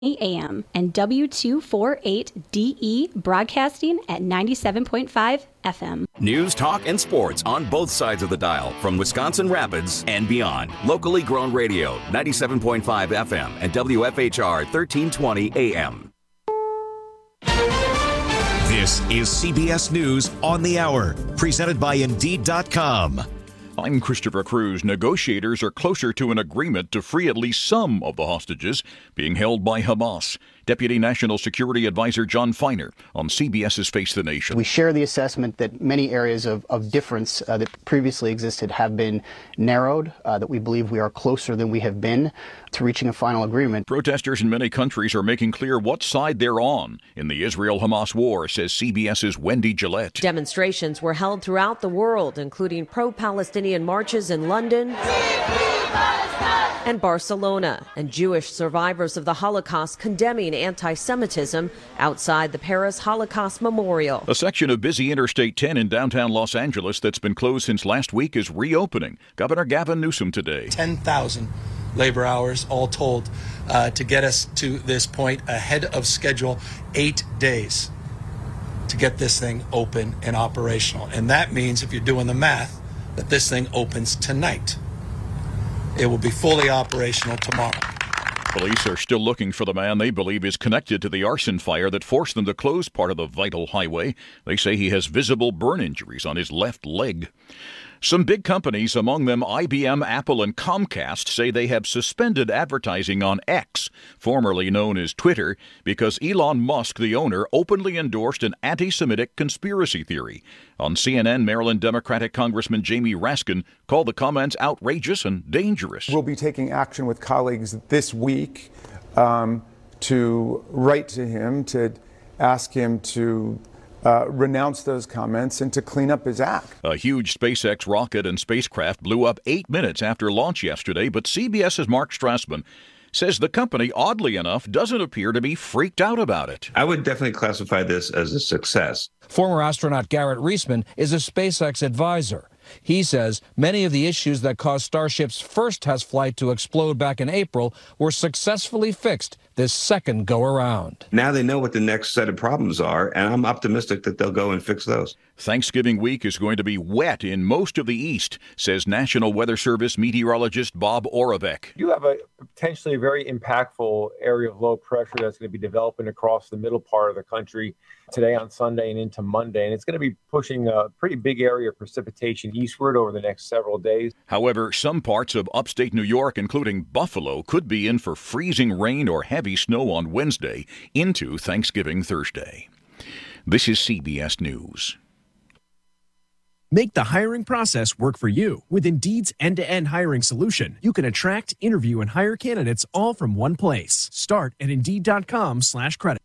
AM and W248DE broadcasting at 97.5 FM. News, talk, and sports on both sides of the dial from Wisconsin Rapids and beyond. Locally grown radio, 97.5 FM and WFHR 1320 AM. This is CBS News on the Hour, presented by Indeed.com. I'm Christopher Cruz. Negotiators are closer to an agreement to free at least some of the hostages being held by Hamas. Deputy National Security Advisor John Feiner on CBS's Face the Nation. We share the assessment that many areas of difference that previously existed have been narrowed, that we believe we are closer than we have been to reaching a final agreement. Protesters in many countries are making clear what side they're on in the Israel-Hamas war, says CBS's Wendy Gillette. Demonstrations were held throughout the world, including pro-Palestinian marches in London and Barcelona, and Jewish survivors of the Holocaust condemning anti-Semitism outside the Paris Holocaust Memorial. A section of busy Interstate 10 in downtown Los Angeles that's been closed since last week is reopening. Governor Gavin Newsom today. 10,000 labor hours all told to get us to this point ahead of schedule, 8 days to get this thing open and operational. And that means, if you're doing the math, that this thing opens tonight. It will be fully operational tomorrow. Police are still looking for the man they believe is connected to the arson fire that forced them to close part of the vital highway. They say he has visible burn injuries on his left leg. Some big companies, among them IBM, Apple, and Comcast, say they have suspended advertising on X, formerly known as Twitter, because Elon Musk, the owner, openly endorsed an anti-Semitic conspiracy theory. On CNN, Maryland Democratic Congressman Jamie Raskin called the comments outrageous and dangerous. We'll be taking action with colleagues this week to write to him, to ask him to renounce those comments and to clean up his act. A huge SpaceX rocket and spacecraft blew up 8 minutes after launch yesterday, but CBS's Mark Strassman says the company, oddly enough, doesn't appear to be freaked out about it. I would definitely classify this as a success. Former astronaut Garrett Reisman is a SpaceX advisor. He says many of the issues that caused Starship's first test flight to explode back in April were successfully fixed this second go-around. Now they know what the next set of problems are, and I'm optimistic that they'll go and fix those. Thanksgiving week is going to be wet in most of the East, says National Weather Service meteorologist Bob Oravec. You have a potentially very impactful area of low pressure that's going to be developing across the middle part of the country today on Sunday and into Monday, and it's going to be pushing a pretty big area of precipitation eastward over the next several days. However, some parts of upstate New York, including Buffalo, could be in for freezing rain or heavy snow on Wednesday into Thanksgiving Thursday. This is CBS News. Make the hiring process work for you. With Indeed's end-to-end hiring solution, you can attract, interview, and hire candidates all from one place. Start at Indeed.com/credit.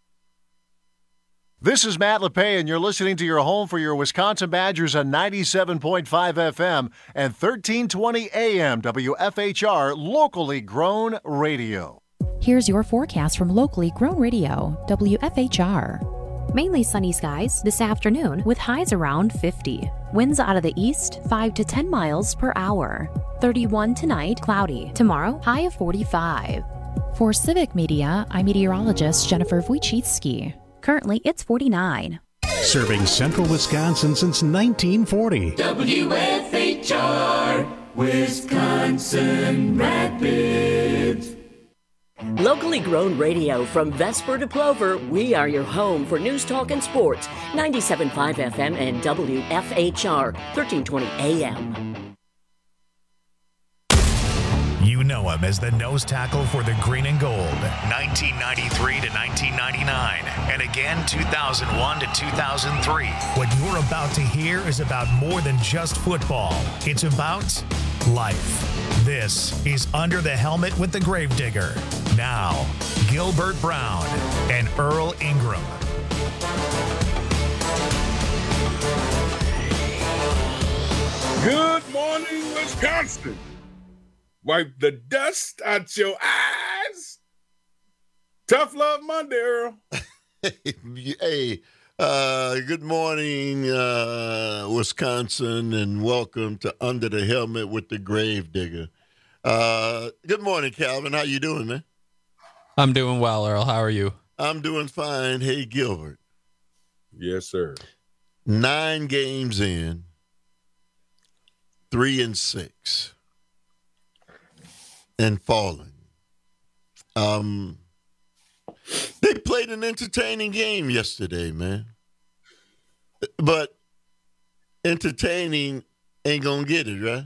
This is Matt LePay, and you're listening to your home for your Wisconsin Badgers on 97.5 FM and 1320 AM WFHR, locally grown radio. Here's your forecast from locally grown radio, WFHR. Mainly sunny skies this afternoon with highs around 50. Winds out of the east 5 to 10 miles per hour. 31 tonight, cloudy. Tomorrow, high of 45. For Civic Media, I'm meteorologist Jennifer Wojcicki. Currently, it's 49. Serving central Wisconsin since 1940. WFHR, Wisconsin Rapids. Locally grown radio from Vesper to Plover, we are your home for news, talk, and sports. 97.5 FM and WFHR, 1320 AM. You know him as the nose tackle for the green and gold, 1993 to 1999, and again 2001 to 2003. What you're about to hear is about more than just football. It's about life. This is Under the Helmet with the Gravedigger. Now, Gilbert Brown and Earl Ingram. Good morning, Wisconsin. Wipe the dust out your eyes. Tough Love Monday, Earl. Hey, good morning, Wisconsin, and welcome to Under the Helmet with the Gravedigger. Good morning, Calvin. How you doing, man? I'm doing well, Earl. How are you? I'm doing fine. Hey, Gilbert. Yes, sir. 9 games in, 3-6, and falling. They played an entertaining game yesterday, man. But entertaining ain't gonna get it, right?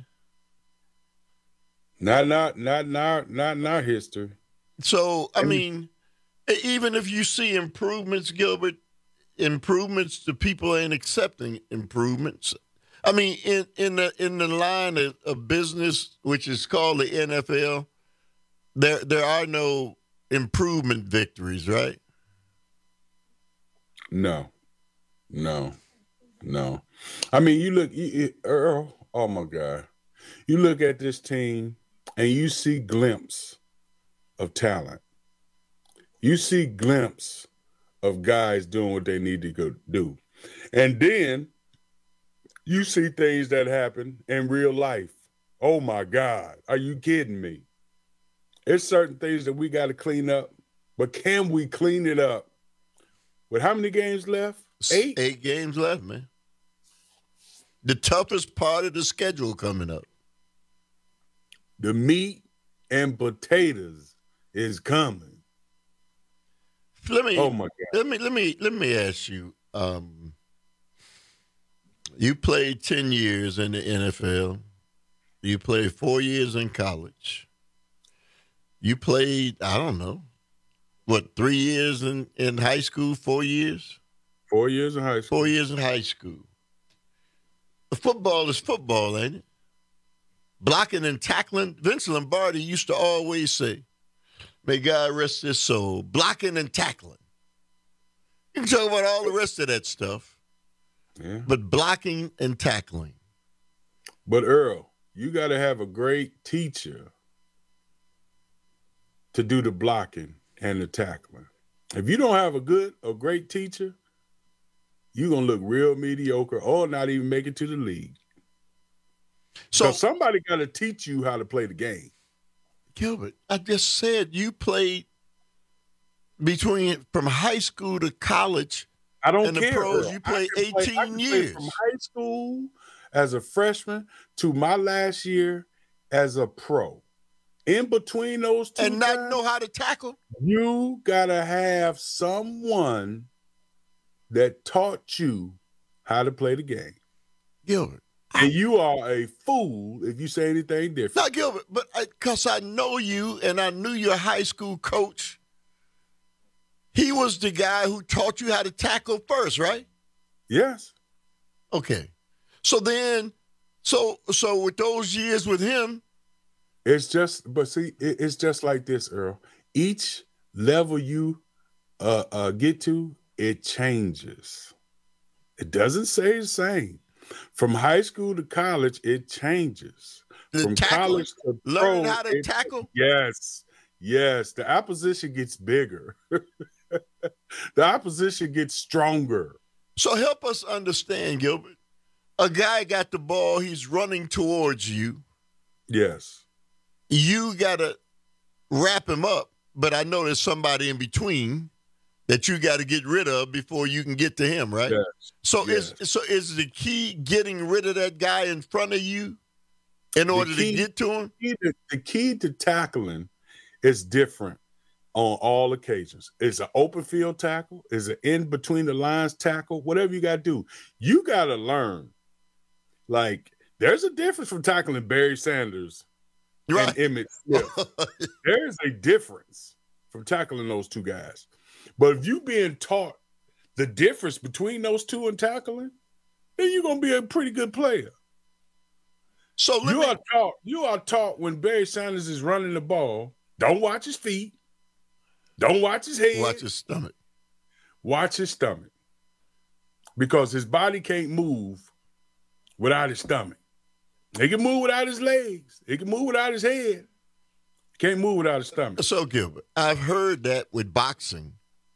Not in our history. So, I mean, even if you see improvements, Gilbert, the people ain't accepting improvements. I mean, in the line of business, which is called the NFL, there are no improvement victories, right? No. I mean, you look, Earl, oh my God. You look at this team and you see glimpse of talent. You see glimpse of guys doing what they need to go do. And then you see things that happen in real life. Oh my God. Are you kidding me? There's certain things that we got to clean up, but can we clean it up? With how many games left? 8? 8 games left, man. The toughest part of the schedule coming up. The meat and potatoes is coming. Oh my God. Let me ask you. You played 10 years in the NFL. You played 4 years in college. You played, I don't know, 3 years in high school, 4 years? 4 years in high school. 4 years in high school. Football is football, ain't it? Blocking and tackling. Vince Lombardi used to always say, may God rest his soul, blocking and tackling. You can talk about all the rest of that stuff, but blocking and tackling. But Earl, you got to have a great teacher to do the blocking and the tackling. If you don't have a great teacher, you're going to look real mediocre or not even make it to the league. So somebody got to teach you how to play the game. Gilbert, I just said you played from high school to college. I don't and care. The pros, Earl. you played I 18 years. From high school as a freshman to my last year as a pro. In between those two and not know how to tackle? You got to have someone that taught you how to play the game. Gilbert. And you are a fool if you say anything different. Not Gilbert, but because I know you and I knew your high school coach. He was the guy who taught you how to tackle first, right? Yes. Okay. So then, so with those years with him. It's just like this, Earl. Each level you get to, it changes. It doesn't say the same. From high school to college, it changes. From college to pro, learning how to tackle? Yes. The opposition gets bigger. The opposition gets stronger. So help us understand, Gilbert. A guy got the ball, he's running towards you. Yes. You got to wrap him up, but I know there's somebody in between that you got to get rid of before you can get to him, right? Yes. So is the key getting rid of that guy in front of you in order to get to him? The key to tackling is different on all occasions. It's an open field tackle. It's an in between the lines tackle. Whatever you got to do, you got to learn. Like, there's a difference from tackling Barry Sanders and Emmitt Smith. There is a difference from tackling those two guys. But if you being taught the difference between those two and tackling, then you're gonna be a pretty good player. So you are taught when Barry Sanders is running the ball, don't watch his feet, don't watch his head, watch his stomach. Watch his stomach. Because his body can't move without his stomach. He can move without his legs. He can move without his head. Can't move without his stomach. So, Gilbert, I've heard that with boxing.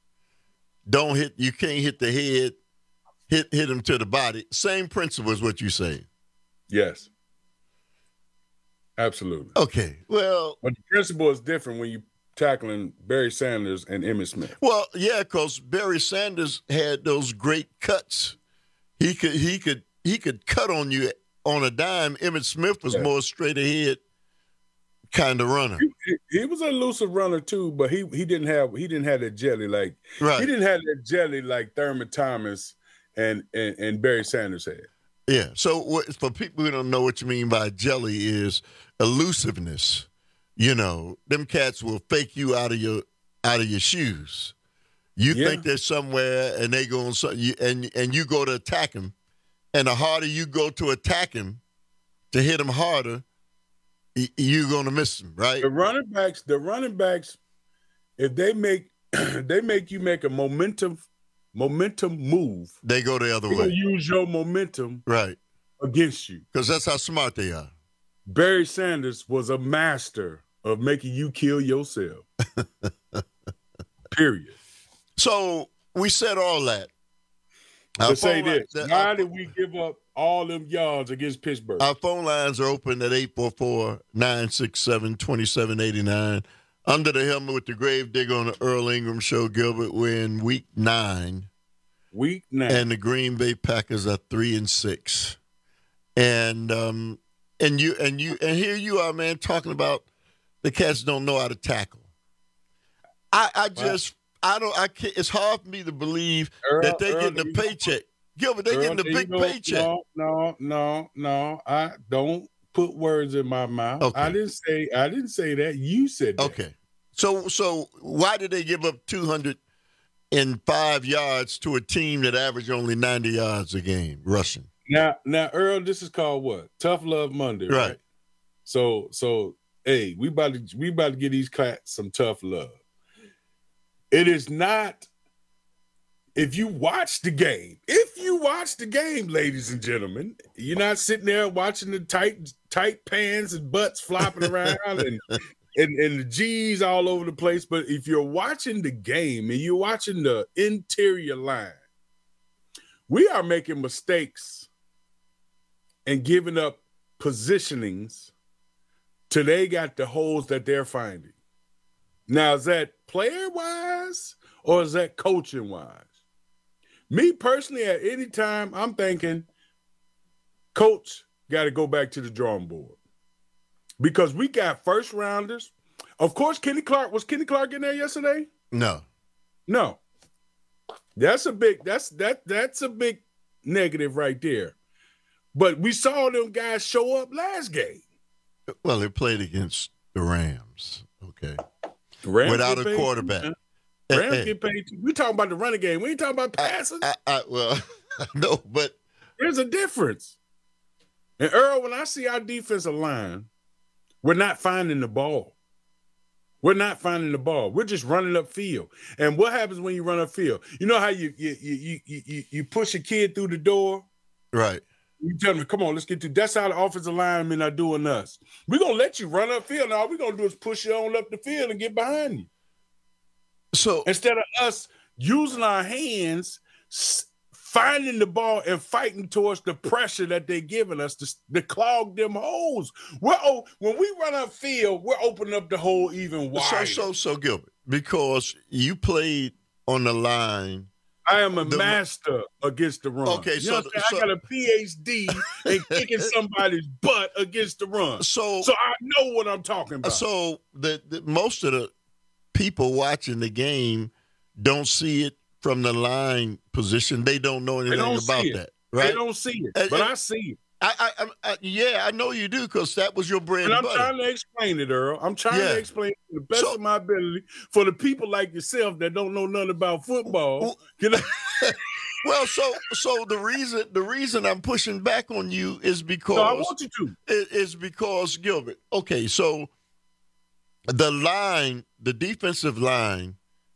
You can't hit the head, hit him to the body. Same principle is what you say. Yes. Absolutely. Okay. Well, but the principle is different when you tackling Barry Sanders and Emmitt Smith. Well, yeah, because Barry Sanders had those great cuts. He could cut on you on a dime. Emmitt Smith was more straight ahead kind of runner. He was an elusive runner too, but he didn't have that jelly like he didn't have that jelly like Thurman Thomas and Barry Sanders had. Yeah. So for people who don't know what you mean by jelly is elusiveness. You know, them cats will fake you out of your shoes. You think they're somewhere and they go on something, and you go to attack them, and the harder you go to attack him, to hit him harder, you're going to miss him, right? The running backs, if they make you make a momentum move, they go the other way. They'll use your momentum against you. Because that's how smart they are. Barry Sanders was a master of making you kill yourself. Period. So we said all that. To say this, why did we give up all them yards against Pittsburgh? Our phone lines are open at 844-967-2789. Under the helmet with the Gravedigger on the Earl Ingram Show, Gilbert. We're in week 9. Week 9. And the Green Bay Packers are 3-6. And here you are, man, talking about the cats don't know how to tackle. It's hard for me to believe that they're getting a paycheck. Gilbert, they're getting a big paycheck. No. I don't put words in my mouth. Okay. I didn't say that. You said that. Okay. So why did they give up 205 yards to a team that averaged only 90 yards a game rushing? Now, Earl, this is called what? Tough Love Monday, right? So, hey, we about to give these cats some tough love. It is not. If you watch the game, ladies and gentlemen, you're not sitting there watching the tight pants and butts flopping around and the G's all over the place. But if you're watching the game and you're watching the interior line, we are making mistakes and giving up positionings till they got the holes that they're finding. Now, is that player-wise or is that coaching-wise? Me personally, at any time, I'm thinking, coach got to go back to the drawing board because we got first rounders. Of course, Kenny Clark in there yesterday? No. That's a big negative right there. But we saw them guys show up last game. Well, they played against the Rams. Okay. Rams without a quarterback. Rams get paid too. We talking about the running game. We ain't talking about passing. No, but there's a difference. And Earl, when I see our defensive line, we're not finding the ball. We're just running upfield. And what happens when you run upfield? You know how you push a kid through the door? Right. You tell me, come on, let's get to. That's how the offensive linemen are doing us. We're going to let you run upfield. Now all we're going to do is push you on up the field and get behind you. So instead of us using our hands, finding the ball and fighting towards the pressure that they're giving us to clog them holes. When we run upfield, we're opening up the hole even wider. So Gilbert, because you played on the line. I am a master against the run. Okay, I got a PhD in kicking somebody's butt against the run. So I know what I'm talking about. So the most of the people watching the game don't see it from the line position. They don't know anything about that. Right? They don't see it, but I see it. I know you do because that was your bread and I'm butter. trying to explain it, Earl. I'm trying to explain it to the best of my ability for the people like yourself that don't know nothing about football. Well, so the reason I'm pushing back on you is because I want you to. Is because Gilbert. Okay, so the defensive line,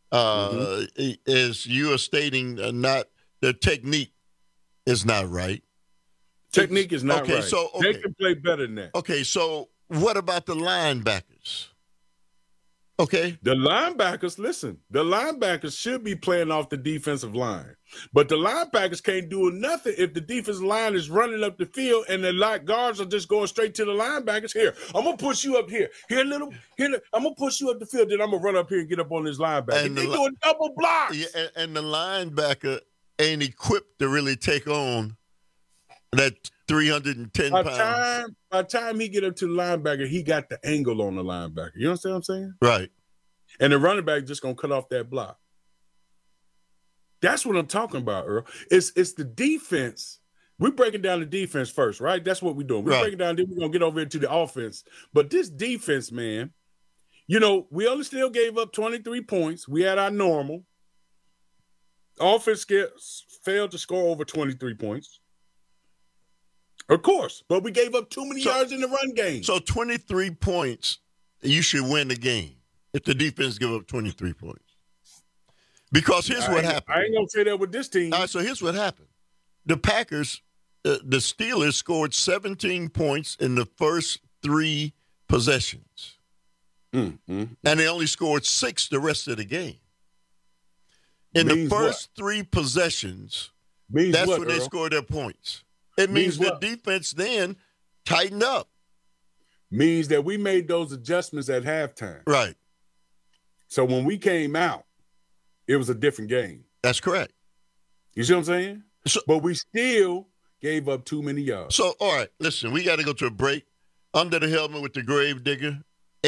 is you are stating not the technique is not right. Technique is not right. So they can play better than that. Okay, so what about the linebackers? Okay. The linebackers should be playing off the defensive line. But the linebackers can't do nothing if the defensive line is running up the field and the guards are just going straight to the linebackers. Here, I'm going to push you up here. I'm going to push you up the field, then I'm going to run up here and get up on this linebacker. And they're doing double blocks. Yeah, and the linebacker ain't equipped to really take on that 310 pounds. By the time he get up to the linebacker, he got the angle on the linebacker. You understand what I'm saying? Right. And the running back just going to cut off that block. That's what I'm talking about, Earl. It's the defense. We're breaking down the defense first, right? That's what we're doing. We're breaking down, then we're going to get over into the offense. But this defense, man, we only still gave up 23 points. We had our normal. Offense failed to score over 23 points. Of course, but we gave up too many yards in the run game. So 23 points, you should win the game if the defense give up 23 points. Because here's what happened. I ain't going to say that with this team. All right, so here's what happened. The Packers, the Steelers scored 17 points in the first 3 possessions. And they only scored 6 the rest of the game. In the first 3 possessions, that's when they scored their points. It means the defense then tightened up. Means that we made those adjustments at halftime. Right. So when we came out, it was a different game. That's correct. You see what I'm saying? But we still gave up too many yards. So, all right, listen, we got to go to a break. Under the Helmet with the Grave Digger,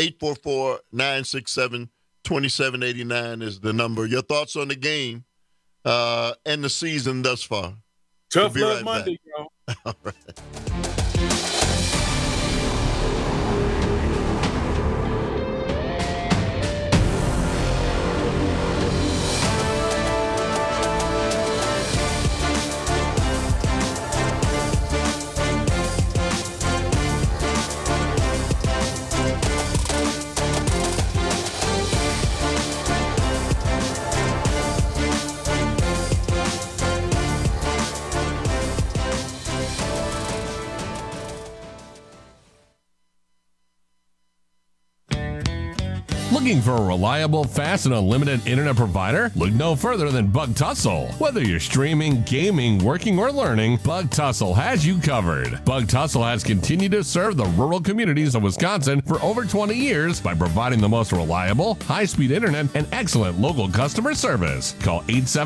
844-967-2789 is the number. Your thoughts on the game and the season thus far. Tough Love Monday, y'all. All right. Looking for a reliable, fast, and unlimited internet provider? Look no further than Bug Tussle. Whether you're streaming, gaming, working, or learning, Bug Tussle has you covered. Bug Tussle has continued to serve the rural communities of Wisconsin for over 20 years by providing the most reliable, high-speed internet and excellent local customer service. Call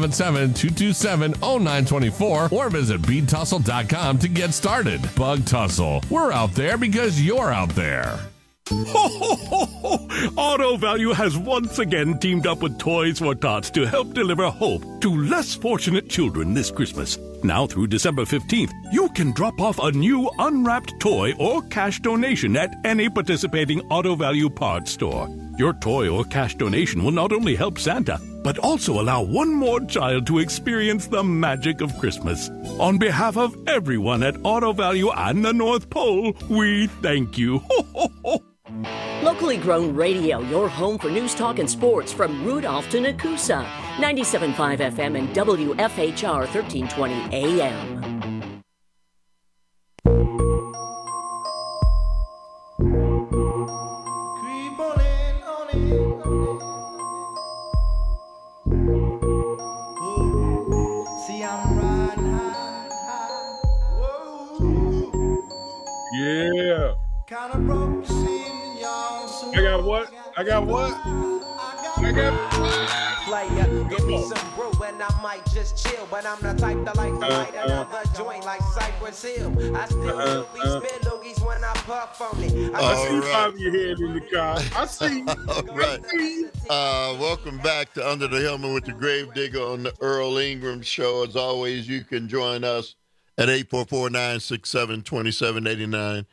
877-227-0924 or visit BeatTussle.com to get started. Bug Tussle. We're out there because you're out there. Ho, ho, ho, ho. Auto Value has once again teamed up with Toys for Tots to help deliver hope to less fortunate children this Christmas. Now through December 15th, you can drop off a new unwrapped toy or cash donation at any participating Auto Value parts store. Your toy or cash donation will not only help Santa, but also allow one more child to experience the magic of Christmas. On behalf of everyone at Auto Value and the North Pole, we thank you. Ho, ho, ho. Locally grown radio, your home for news, talk, and sports from Rudolph to Nakusa. 97.5 FM and WFHR 1320 AM. Yeah. I got what? Player, give me some brew and I might just chill, but I'm the type that like to light another joint like Cypress Hill. I still be spit loogies when I puff on it. I see you bob your head in the car. I see you. All right. Welcome back to Under the Helmet with the Grave Digger on the Earl Ingram Show. As always, you can join us at 844-967-2789.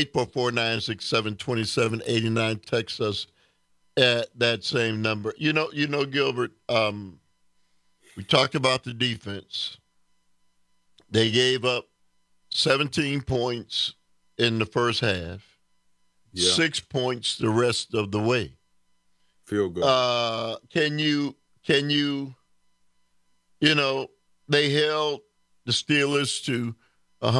844-967-2789. Text us at that same number. You know, Gilbert, we talked about the defense. They gave up 17 points in the first half, 6 points the rest of the way. Feel good. Can you, they held the Steelers to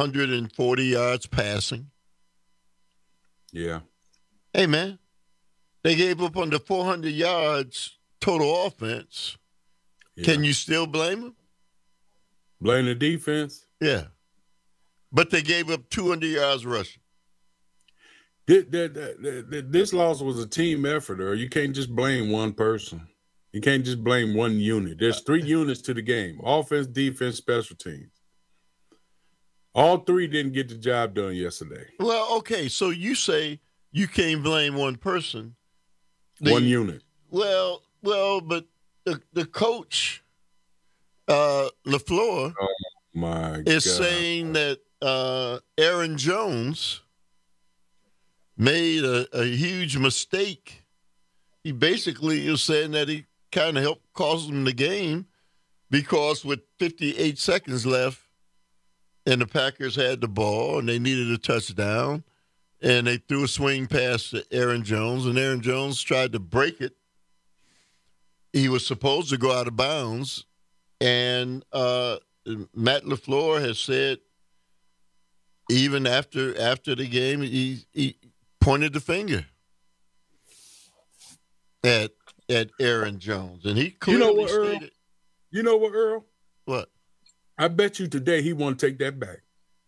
140 yards passing. Yeah. Hey, man. They gave up under 400 yards total offense. Yeah. Can you still blame them? Blame the defense? Yeah. But they gave up 200 yards rushing. This loss was a team effort, or you can't just blame one person. You can't just blame one unit. There's 3 units to the game: offense, defense, special teams. All 3 didn't get the job done yesterday. Well, okay, so you say you can't blame one person. One unit. Well, but the coach, LaFleur, is saying that Aaron Jones made a huge mistake. He basically is saying that he kind of helped cost them the game because with 58 seconds left and the Packers had the ball and they needed a touchdown and they threw a swing pass to Aaron Jones and Aaron Jones tried to break it. He was supposed to go out of bounds, and Matt LaFleur has said even after the game he pointed the finger at Aaron Jones, and he clearly stated. You know what, Earl? What? I bet you today he won't take that back.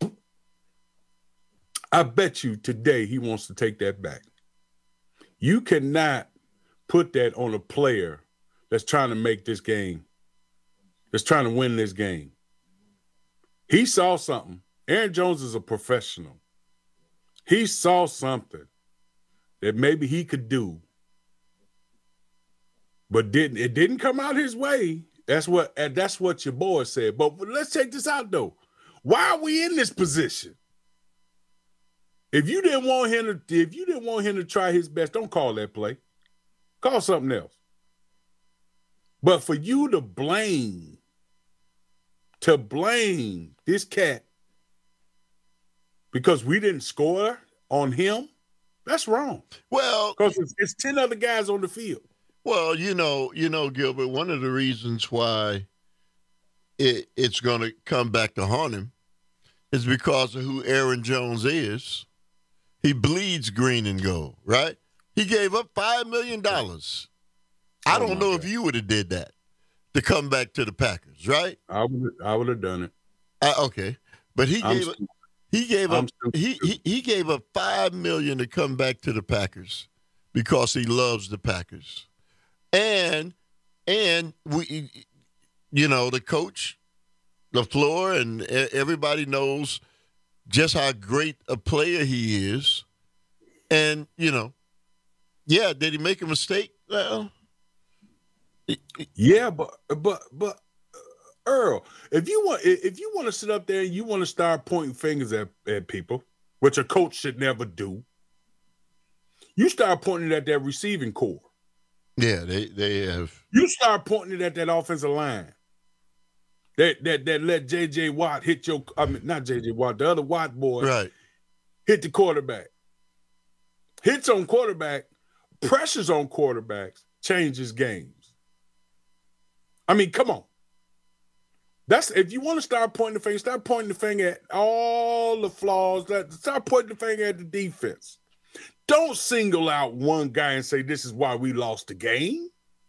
I bet you today he wants to take that back. You cannot put that on a player that's trying to make this game, that's trying to win this game. He saw something. Aaron Jones is a professional. He saw something that maybe he could do, but it didn't come out his way. That's what your boy said. But let's check this out though. Why are we in this position? If you didn't want him to try his best, don't call that play. Call something else. But for you to blame this cat because we didn't score on him, that's wrong. Well, because it's 10 other guys on the field. Well, you know, Gilbert, one of the reasons why it's going to come back to haunt him is because of who Aaron Jones is. He bleeds green and gold, right? He gave up $5 million. I don't know if you would have did that to come back to the Packers, right? I would have done it. Okay, but he gave up $5 million to come back to the Packers because he loves the Packers, and we, the coach, LaFleur, and everybody knows just how great a player he is, and did he make a mistake? Well, yeah, but Earl, if you want to sit up there and you want to start pointing fingers at people, which a coach should never do, you start pointing at that receiving core. Yeah, they have. You start pointing it at that offensive line. That let J.J. Watt hit not J.J. Watt, the other Watt boy, right? Hit the quarterback. Hits on quarterback, pressures on quarterbacks, changes games. I mean, come on. That's if you want to start pointing the finger, start pointing the finger at all the flaws. Start pointing the finger at the defense. Don't single out one guy and say this is why we lost the game.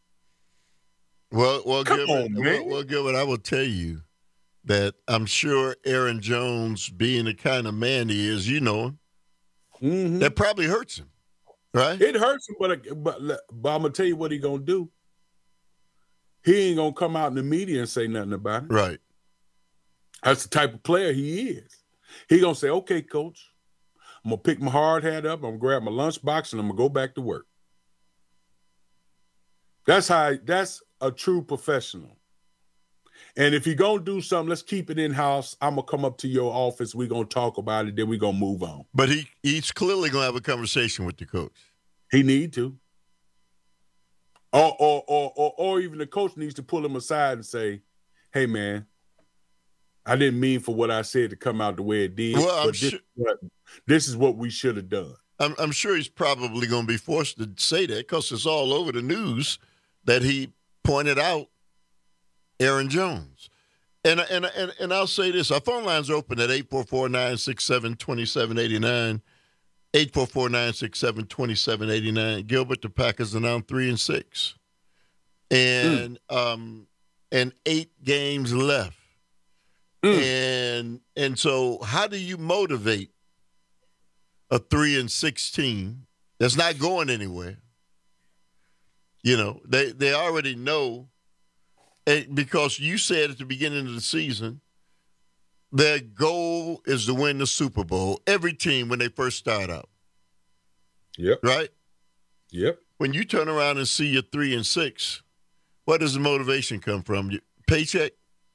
Well, come on, man. Well, Gilbert, I will tell you that I'm sure Aaron Jones, being the kind of man he is, that probably hurts him, right? It hurts him, but I'm gonna tell you what he's gonna do. He ain't gonna come out in the media and say nothing about it. Right. That's the type of player he is. He gonna say, "Okay, coach, I'm gonna pick my hard hat up. I'm gonna grab my lunchbox and I'm gonna go back to work." That's a true professional. And if you're going to do something, let's keep it in-house. I'm going to come up to your office. We're going to talk about it. Then we're going to move on. But he's clearly going to have a conversation with the coach. He need to. Or even the coach needs to pull him aside and say, hey, man, I didn't mean for what I said to come out the way it did. Well, this is what we should have done. I'm sure he's probably going to be forced to say that because it's all over the news that he pointed out Aaron Jones. And I'll say this. Our phone lines are open at 844-967-2789. 844-967-2789. Gilbert, the Packers are now 3-6. And 8 games left. And so how do you motivate a 3-6 team that's not going anywhere? You know, they already know, because you said at the beginning of the season, their goal is to win the Super Bowl. Every team when they first start out. Yep. Right? Yep. When you turn around and see you're 3-6, where does the motivation come from? Your paycheck?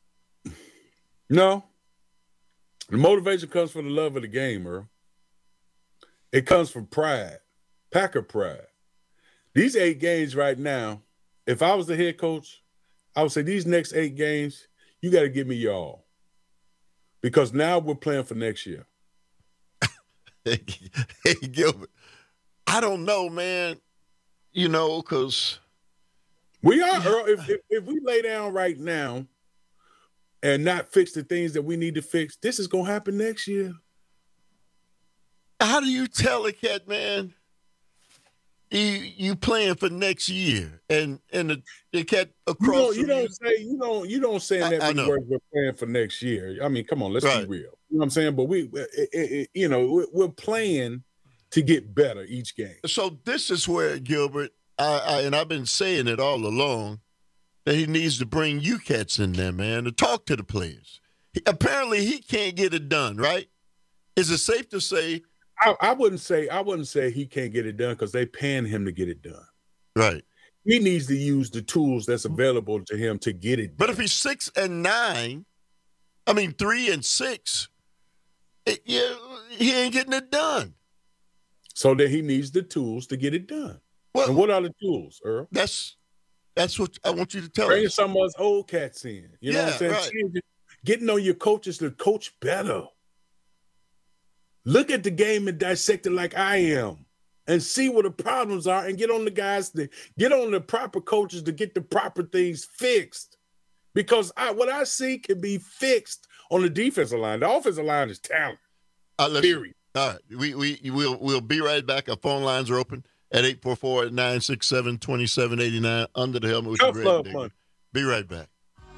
No. The motivation comes from the love of the game, Earl. It comes from pride, Packer pride. These 8 games right now, if I was the head coach, I would say these next 8 games, you got to give me your all. Because now we're playing for next year. Hey, Gilbert, I don't know, man. You know, because we are, Earl. If we lay down right now and not fix the things that we need to fix, this is going to happen next year. How do you tell a cat, man, you playing for next year, and the cat across you don't say in that many words we're playing for next year. I mean, come on, let's be real. You know what I'm saying? But we're playing to get better each game. So this is where, Gilbert, and I've been saying it all along, that he needs to bring you cats in there, man, to talk to the players. Apparently he can't get it done, right? Is it safe to say? I wouldn't say he can't get it done, because they paying him to get it done. Right. He needs to use the tools that's available to him to get it done. But if he's 6-9, 3-6, he ain't getting it done. So then he needs the tools to get it done. Well, and what are the tools, Earl? That's what I want you to tell us. Bringing some of us old cats in. You know what I'm saying? Right. Getting on your coaches to coach better. Look at the game and dissect it like I am, and see what the problems are, and get on the guys to get on the proper coaches to get the proper things fixed. Because what I see can be fixed on the defensive line. The offensive line is talent. Period. All right. We'll be right back. Our phone lines are open at 844-967-2789. Under the helmet with Tough Greg love, Digger. man. Be right back.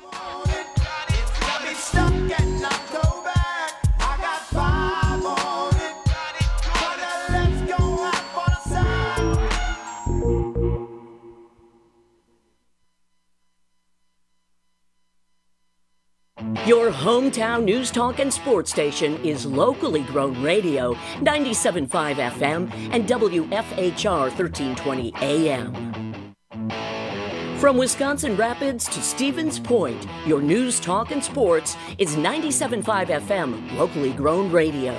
Your hometown news, talk, and sports station is locally grown radio, 97.5 FM and WFHR 1320 AM. From Wisconsin Rapids to Stevens Point, your news, talk, and sports is 97.5 FM, locally grown radio.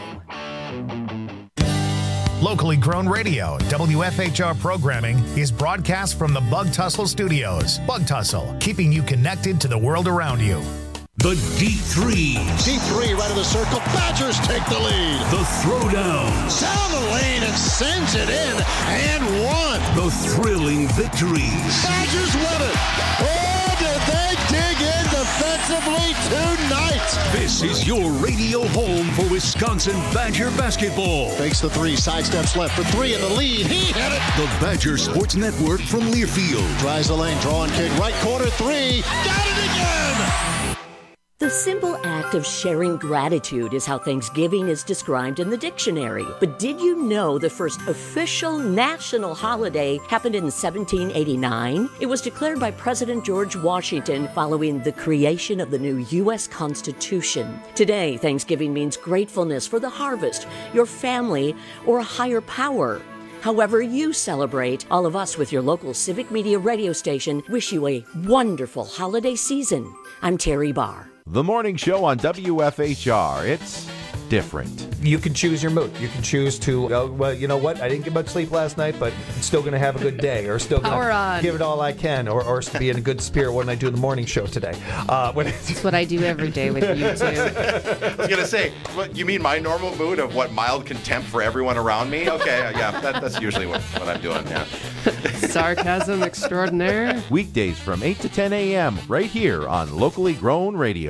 Locally grown radio, WFHR programming is broadcast from the Bug Tussle Studios. Bug Tussle, keeping you connected to the world around you. The deep threes. Deep three, right of the circle. Badgers take the lead. The throwdowns. Down the lane and sends it in and one. The thrilling victories. Badgers win it. Oh, did they dig in defensively tonight? This is your radio home for Wisconsin Badger basketball. Fakes the three, sidesteps left for three in the lead. He hit it. The Badger Sports Network from Learfield. Drives the lane, drawing kick, right corner three. Got it again. The simple act of sharing gratitude is how Thanksgiving is described in the dictionary. But did you know the first official national holiday happened in 1789? It was declared by President George Washington following the creation of the new U.S. Constitution. Today, Thanksgiving means gratefulness for the harvest, your family, or a higher power. However you celebrate, all of us with your local Civic Media radio station wish you a wonderful holiday season. I'm Terry Barr. The morning show on WFHR. It's different. You can choose your mood. You can choose to, well, you know what? I didn't get much sleep last night, but I'm still going to have a good day, or still going to give it all I can, or to be in a good spirit when I do the morning show today. That's what I do every day with you, too. I was going to say, what, you mean my normal mood of what, mild contempt for everyone around me? Okay, yeah, that's usually what I'm doing, yeah. Sarcasm extraordinaire. Weekdays from 8 to 10 a.m. right here on Locally Grown Radio.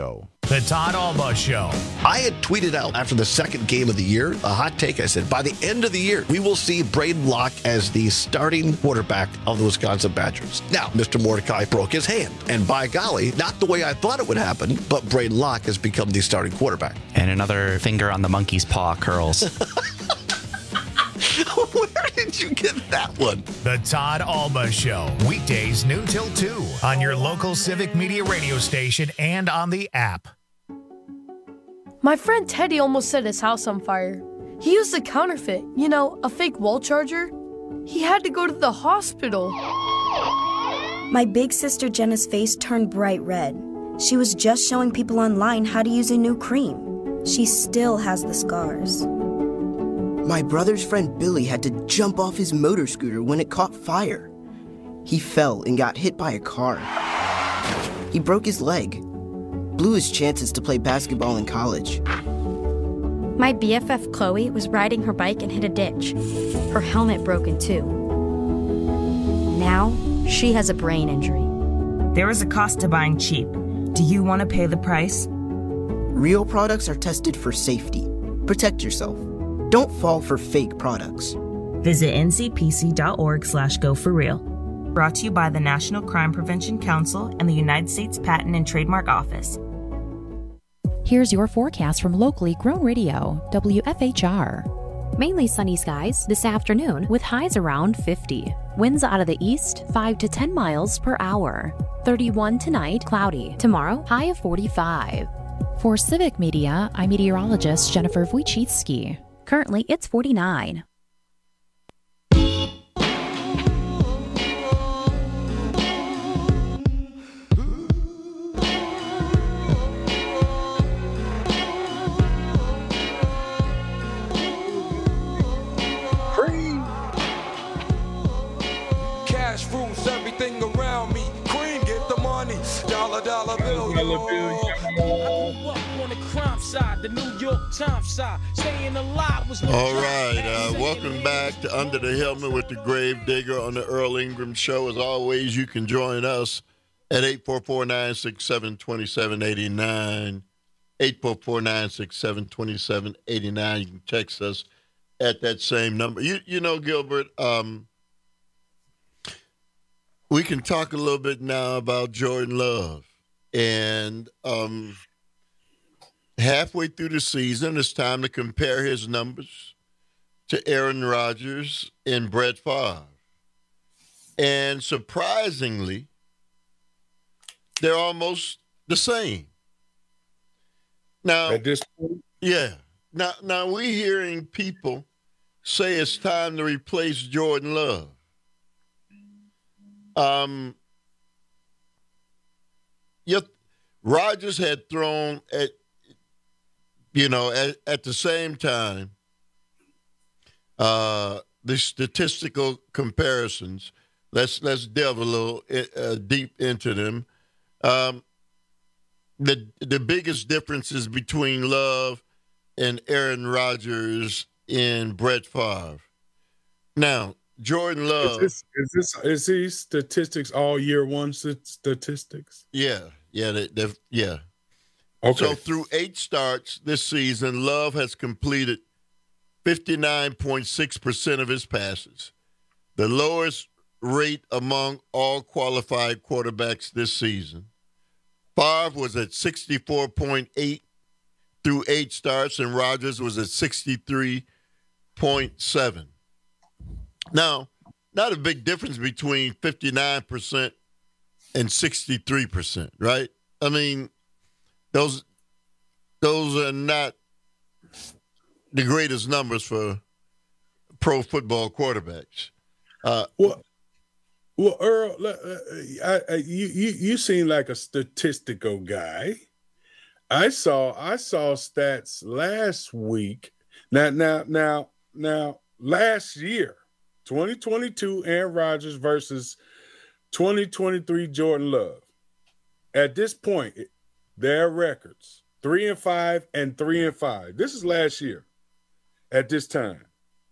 The Todd Alba Show. I had tweeted out after the second game of the year, a hot take. I said, by the end of the year, we will see Braden Locke as the starting quarterback of the Wisconsin Badgers. Now, Mr. Mordecai broke his hand. And by golly, not the way I thought it would happen, but Braden Locke has become the starting quarterback. And another finger on the monkey's paw curls. Where did you get that one? The Todd Alba Show. Weekdays noon till 2 on your local Civic Media radio station and on the app. My friend Teddy almost set his house on fire. He used a counterfeit, a fake wall charger. He had to go to the hospital. My big sister Jenna's face turned bright red. She was just showing people online how to use a new cream. She still has the scars. My brother's friend Billy had to jump off his motor scooter when it caught fire. He fell and got hit by a car. He broke his leg, blew his chances to play basketball in college. My BFF Chloe was riding her bike and hit a ditch. Her helmet broke in two. Now, she has a brain injury. There is a cost to buying cheap. Do you want to pay the price? Real products are tested for safety. Protect yourself. Don't fall for fake products. Visit ncpc.org/go4real. Brought to you by the National Crime Prevention Council and the United States Patent and Trademark Office. Here's your forecast from locally grown radio, WFHR. Mainly sunny skies this afternoon with highs around 50. Winds out of the east 5 to 10 miles per hour. 31 tonight, cloudy. Tomorrow, high of 45. For Civic Media, I'm meteorologist Jennifer Wojcicki. Currently, it's 49. Cash rules everything around me. Cream, get the money. Dollar bill. I grew up on the crime side, the New York Times side. Staying alive was no All right, welcome back to Under the Helmet with the Grave Digger on the Earl Ingram Show. As always, you can join us at 844-967-2789. 844-967-2789. You can text us at that same number. You know, Gilbert, we can talk a little bit now about Jordan Love. And halfway through the season, it's time to compare his numbers to Aaron Rodgers and Brett Favre. And surprisingly, they're almost the same. Now, at this point? Yeah. Now we're hearing people say it's time to replace Jordan Love. Rodgers had thrown at the same time, the statistical comparisons. Let's delve a little deep into them. The biggest differences between Love and Aaron Rodgers and Brett Favre. Now, Jordan Love. Is these statistics all year one statistics? Yeah. Yeah. Okay. So through 8 starts this season, Love has completed 59.6% of his passes, the lowest rate among all qualified quarterbacks this season. Favre was at 64.8 through 8 starts, and Rodgers was at 63.7. Now, not a big difference between 59% and 63%, right? I mean, those are not the greatest numbers for pro football quarterbacks. Well, Earl, you seem like a statistical guy. I saw stats last week. Now, last year, 2022 Aaron Rodgers versus 2023 Jordan Love. At this point, their records 3-5 and 3-5. This is last year. At this time,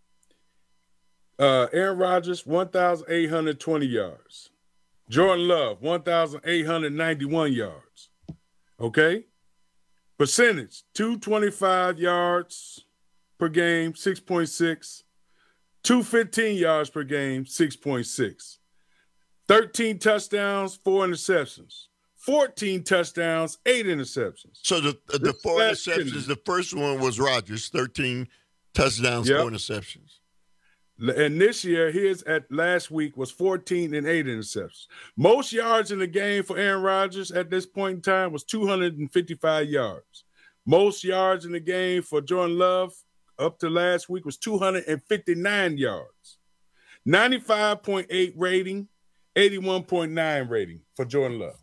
Aaron Rodgers 1,820 yards. Jordan Love 1,891 yards. Okay. Percentage, 225 yards per game, 6.6. 215 yards per game, 6.6. 13 touchdowns, 4 interceptions. 14 touchdowns, 8 interceptions. So the 4 interceptions, the first one was Rodgers, 13 touchdowns, 4 interceptions. And this year, his at last week was 14 and 8 interceptions. Most yards in the game for Aaron Rodgers at this point in time was 255 yards. Most yards in the game for Jordan Love up to last week was 259 yards. 95.8 rating, 81.9 rating for Jordan Love.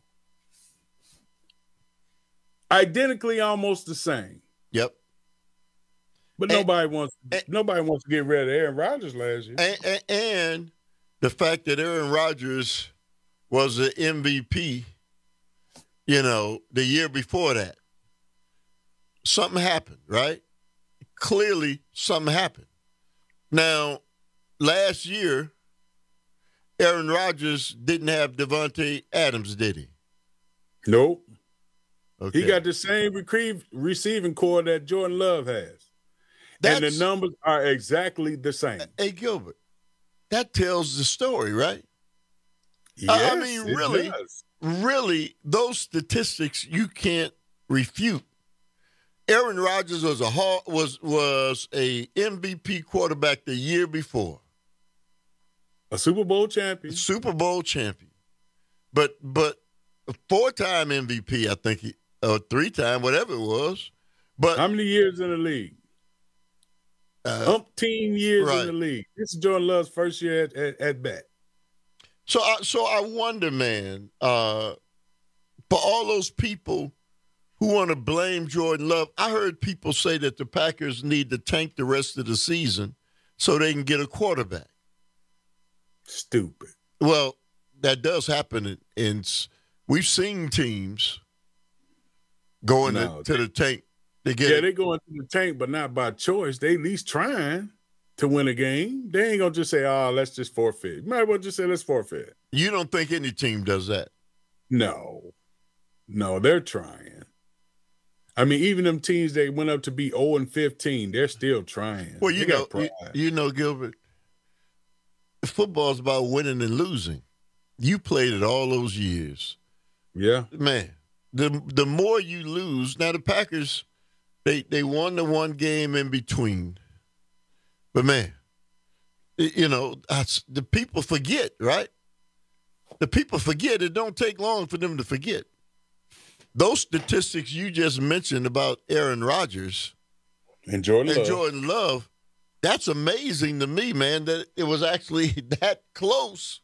Identically almost the same. Yep. But nobody wants to get rid of Aaron Rodgers last year. And the fact that Aaron Rodgers was the MVP, the year before that. Something happened, right? Clearly something happened. Now, last year, Aaron Rodgers didn't have Devontae Adams, did he? Nope. Okay. He got the same receiving core that Jordan Love has. And the numbers are exactly the same. Hey, Gilbert, that tells the story, right? Yes, I mean, really, those statistics you can't refute. Aaron Rodgers was a MVP quarterback the year before. A Super Bowl champion. But a 4-time MVP, I think, or 3-time, whatever it was. But how many years in the league? Umpteen years in the league. This is Jordan Love's first year at bat. So I wonder, man, for all those people who want to blame Jordan Love, I heard people say that the Packers need to tank the rest of the season so they can get a quarterback. Stupid. Well, that does happen, and we've seen teams going to the tank. They're going to the tank, but not by choice. They at least trying to win a game. They ain't going to just say, let's just forfeit. You might as well just say, let's forfeit. You don't think any team does that? No, they're trying. I mean, even them teams that went up to be 0-15, they're still trying. Well, Gilbert, football's about winning and losing. You played it all those years. Yeah. Man, the more you lose, now the Packers, they won the one game in between. But, man, the people forget, right? The people forget. It don't take long for them to forget. Those statistics you just mentioned about Aaron Rodgers and Jordan Love, that's amazing to me, man, that it was actually that close.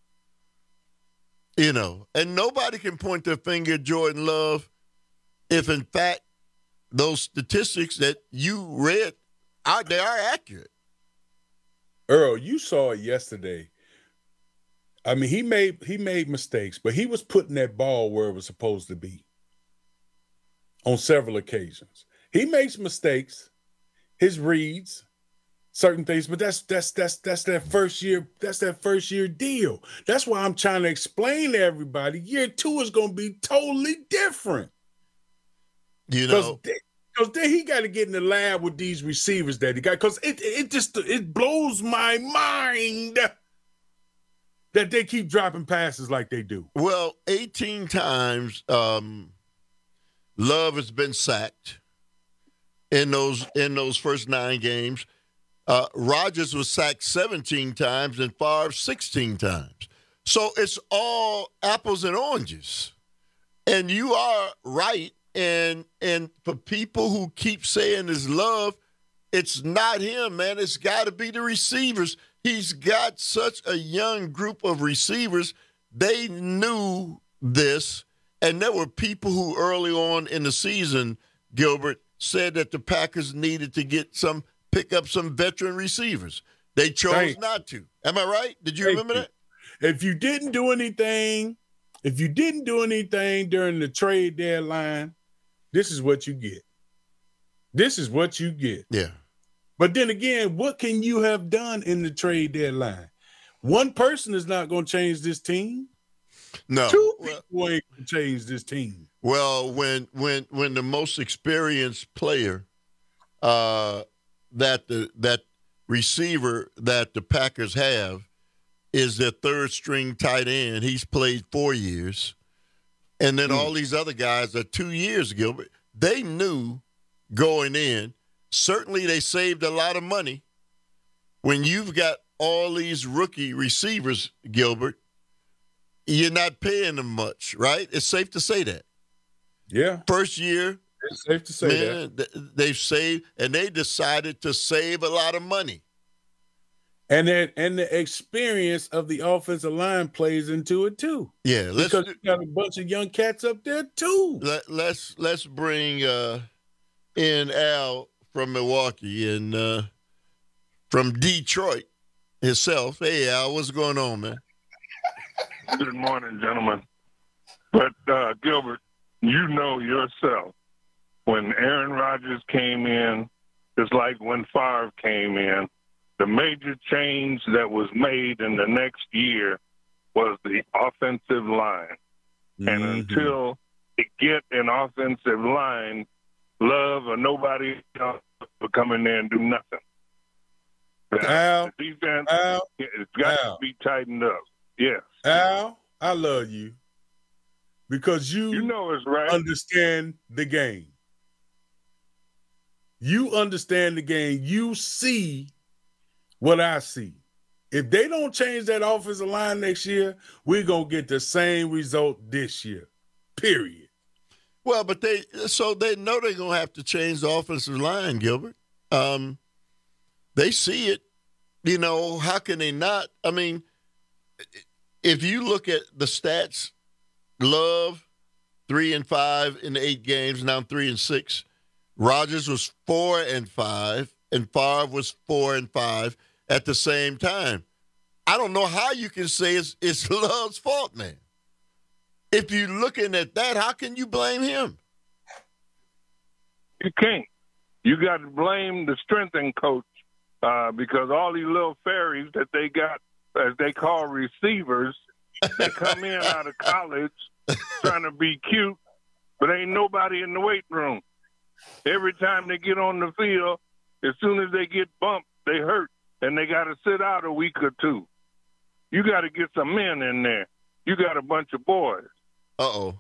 And nobody can point their finger at Jordan Love if, in fact, those statistics that you read, they are accurate. Earl, you saw it yesterday. I mean, he made mistakes, but he was putting that ball where it was supposed to be on several occasions. He makes mistakes, his reads, certain things, but that's that first year. That's that first year deal. That's why I'm trying to explain to everybody. Year 2 is going to be totally different. Because then he got to get in the lab with these receivers that he got. Because it blows my mind that they keep dropping passes like they do. Well, 18 times Love has been sacked in those first 9 games. Rodgers was sacked 17 times and Favre 16 times. So it's all apples and oranges. And you are right. And for people who keep saying it's Love, it's not him, man. It's got to be the receivers. He's got such a young group of receivers. They knew this. And there were people who early on in the season, Gilbert, said that the Packers needed to pick up some veteran receivers. They chose not to. Am I right? Did you remember that? If you didn't do anything during the trade deadline, this is what you get. Yeah. But then again, what can you have done in the trade deadline? One person is not going to change this team. No. Two people ain't gonna change this team. Well, when the most experienced player, that receiver that the Packers have is their third string tight end. He's played 4 years. And then all these other guys are 2 years, Gilbert. They knew going in. Certainly they saved a lot of money. When you've got all these rookie receivers, Gilbert, you're not paying them much, right? It's safe to say that. Yeah. First year, it's safe to say that. They've saved, and they decided to save a lot of money. And the experience of the offensive line plays into it too. Yeah, because you got a bunch of young cats up there too. Let's bring in Al from Milwaukee and from Detroit himself. Hey Al, what's going on, man? Good morning, gentlemen. But Gilbert, you know yourself, when Aaron Rodgers came in, it's like when Favre came in. The major change that was made in the next year was the offensive line. Mm-hmm. And until they get an offensive line, Love or nobody else will come in there and do nothing. Al, the defense, it's got to be tightened up. Yes. Al, I love you because you know it's right. Understand the game. You understand the game. You see what I see. If they don't change that offensive line next year, we're going to get the same result this year, period. Well, but they know they're going to have to change the offensive line, Gilbert. They see it. You know, how can they not? I mean, if you look at the stats, Love, 3-5 in the 8 games, now 3-6. Rodgers was 4-5, and Favre was 4-5. At the same time, I don't know how you can say it's Love's fault, man. If you're looking at that, how can you blame him? You can't. You got to blame the strengthening coach because all these little fairies that they got, as they call receivers, they come in out of college trying to be cute, but ain't nobody in the weight room. Every time they get on the field, as soon as they get bumped, they hurt. And they got to sit out a week or two. You got to get some men in there. You got a bunch of boys. So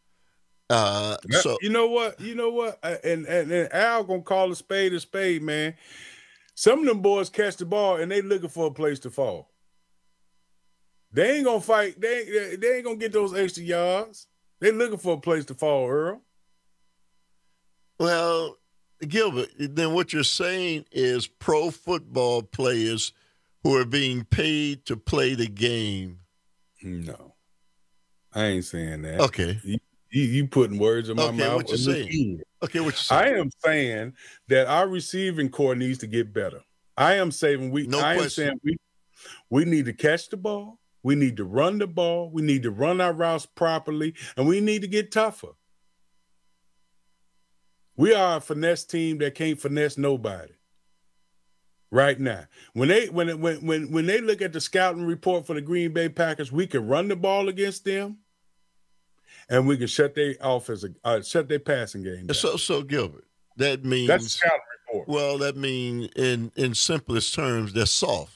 you know what? And Al gonna call a spade, man. Some of them boys catch the ball and they looking for a place to fall. They ain't gonna fight. They ain't gonna get those extra yards. They looking for a place to fall, Earl. Well, Gilbert, then what you're saying is pro football players who are being paid to play the game. No, I ain't saying that. Okay. You putting words in my mouth. What you saying? Okay, what you saying? I am saying that our receiving core needs to get better. I am saying we need to catch the ball. We need to run the ball. We need to run our routes properly, and we need to get tougher. We are a finesse team that can't finesse nobody right now. When they look at the scouting report for the Green Bay Packers, we can run the ball against them, and we can shut their passing game down. So Gilbert, that means that's the scouting report. Well, that means in simplest terms, they're soft.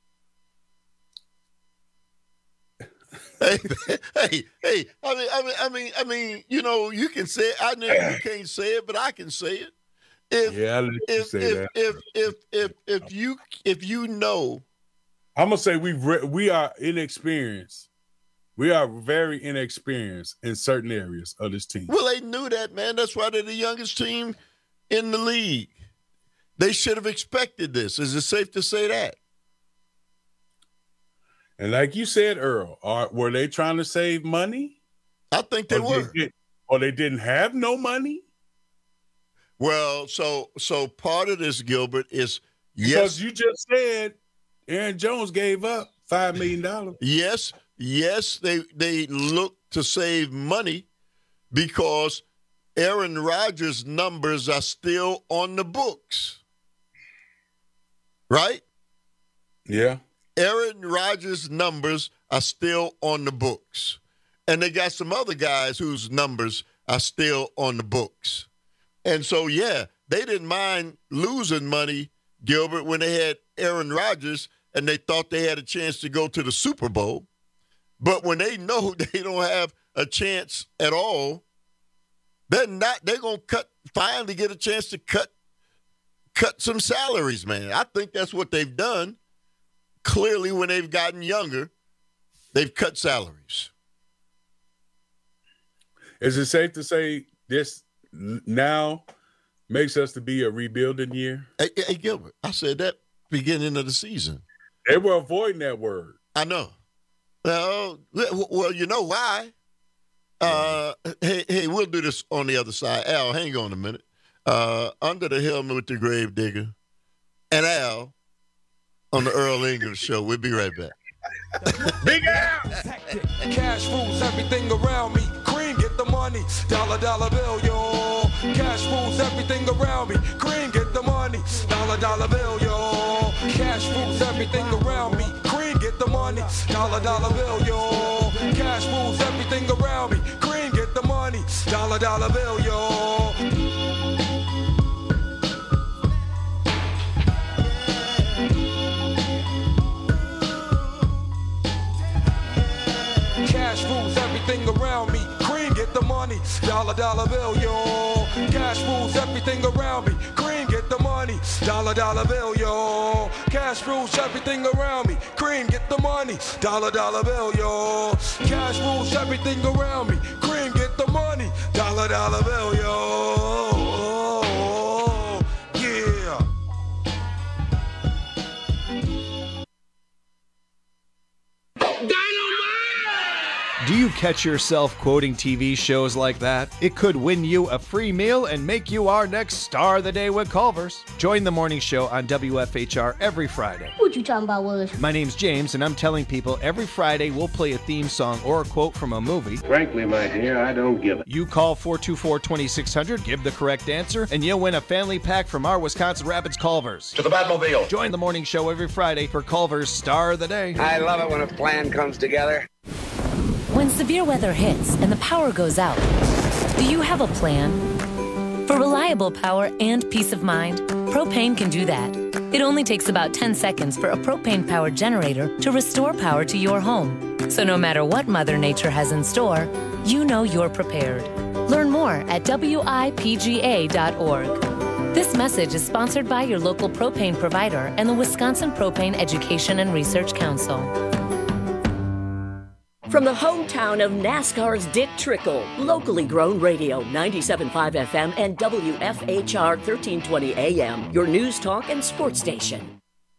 Hey! I mean, you know, you can say it. I know you can't say it, but I can say it. If you know, I'm gonna say we are inexperienced. We are very inexperienced in certain areas of this team. Well, they knew that, man. That's why they're the youngest team in the league. They should have expected this. Is it safe to say that? And like you said, Earl, were they trying to save money? I think they were. Or they didn't have no money? Well, so part of this, Gilbert, is because you just said Aaron Jones gave up $5 million. Yes, they look to save money because Aaron Rodgers' numbers are still on the books. Right? Yeah. Aaron Rodgers' numbers are still on the books. and they got some other guys whose numbers are still on the books. And so, yeah, they didn't mind losing money, Gilbert, when they had Aaron Rodgers and they thought they had a chance to go to the Super Bowl. But when they know they don't have a chance at all, they're going to finally get a chance to cut some salaries, man. I think that's what they've done. Clearly, when they've gotten younger, they've cut salaries. Is it safe to say this now makes us to be a rebuilding year? Hey, Gilbert, I said that beginning of the season. They were avoiding that word. I know. Well, you know why? Hey, we'll do this on the other side. Al, hang on a minute. Under the Helmet with the Grave Digger and Al on the Earl Ingram Show. We'll be right back. Big Al! Cash rules everything around me. Cream, get the money. Dollar bill, yo. Cash rules everything around me. Cream, get the money. Dollar bill, yo. Cash rules everything around me. Cream, get the money. Dollar bill, yo. Cash rules everything around me. Cream, get the money. Dollar bill, yo. Cash rules everything around me. Cream, get the money. Dollar bill, yo. Cash rules everything around me. Cream, get the money. Dollar bill, yo. Cash rules everything around me. Cream, get the money. Dollar bill, yo. Cash rules everything around me. Cream, get the money. Dollar bill, yo. Yeah. Do you catch yourself quoting TV shows like that? It could win you a free meal and make you our next star of the day with Culver's. Join the morning show on WFHR every Friday. What you talking about, Willis? My name's James, and I'm telling people every Friday we'll play a theme song or a quote from a movie. Frankly, my dear, I don't give it. You call 424-2600, give the correct answer, and you'll win a family pack from our Wisconsin Rapids Culver's. To the Batmobile. Join the morning show every Friday for Culver's Star of the Day. I love it when a plan comes together. When severe weather hits and the power goes out, do you have a plan? For reliable power and peace of mind, Propane can do that. It only takes about 10 seconds for a propane-powered generator to restore power to your home. So no matter what Mother Nature has in store, you know you're prepared. Learn more at WIPGA.org. This message is sponsored by your local propane provider and the Wisconsin Propane Education and Research Council. From the hometown of NASCAR's Dick Trickle, locally grown radio, 97.5 FM and WFHR 1320 AM, your news talk and sports station.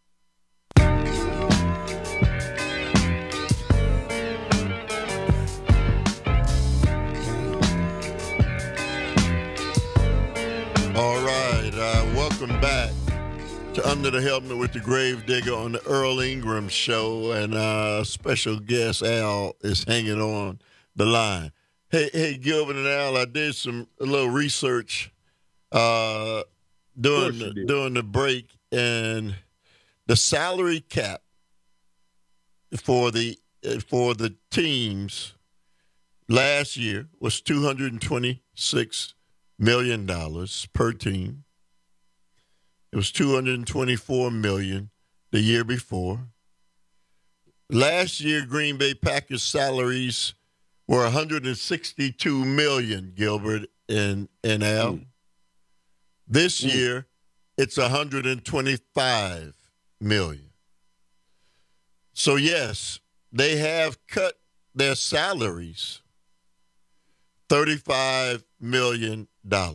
All right, welcome back to Under the Helmet with the Grave Digger on the Earl Ingram Show, and special guest Al is hanging on the line. Hey, Gilbert and Al, I did a little research during the break, and the salary cap for the teams last year was $226 million per team. It was $224 million the year before. Last year, Green Bay Packers salaries were $162 million, Gilbert and Al. This year, it's $125 million. So yes, they have cut their salaries $35 million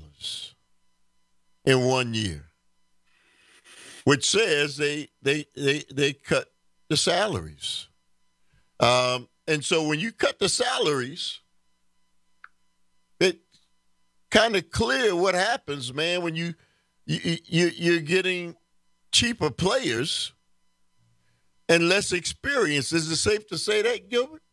in 1 year, which says they cut the salaries. And so when you cut the salaries, it's kind of clear what happens, man, when you're getting cheaper players and less experience. Is it safe to say that, Gilbert?